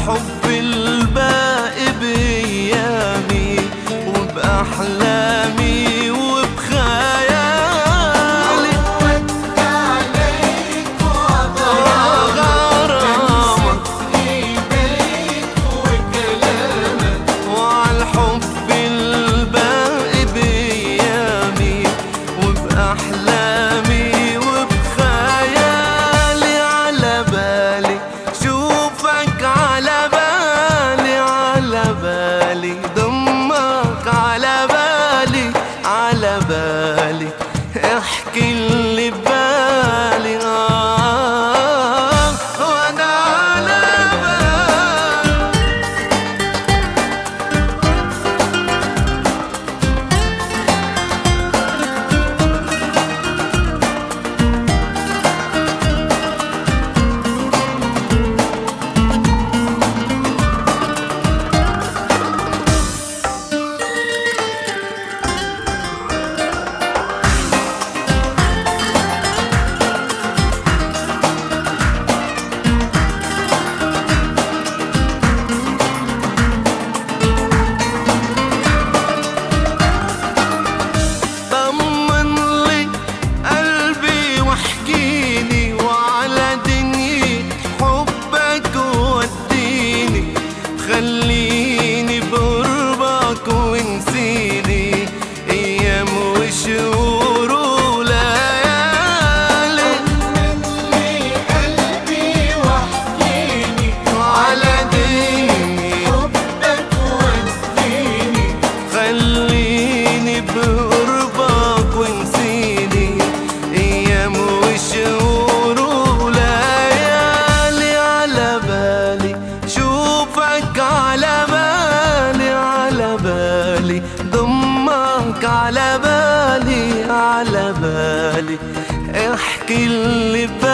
الحب الباقي بأيامي وبأحلامي وبخيالي. عودت عليك وغرامك إيديك وكلامك وعالحب الباقي بأيامي وبأحلامي وبخيالي. على بالي شوفك، على بالي، على بالي ضمك، على بالي، على بالي احكي اللي ببالي. وانا على بالي. خليني بقربك ونسيني ايام وشهور وليالي. طمني قلبي واحكيني على ديني حبك وديني. خليني بقربك ونسيني ايام وشهور وليالي. على بالي شوفك، على بالي، على بالي ضمك، على بالي، على بالي احكي اللي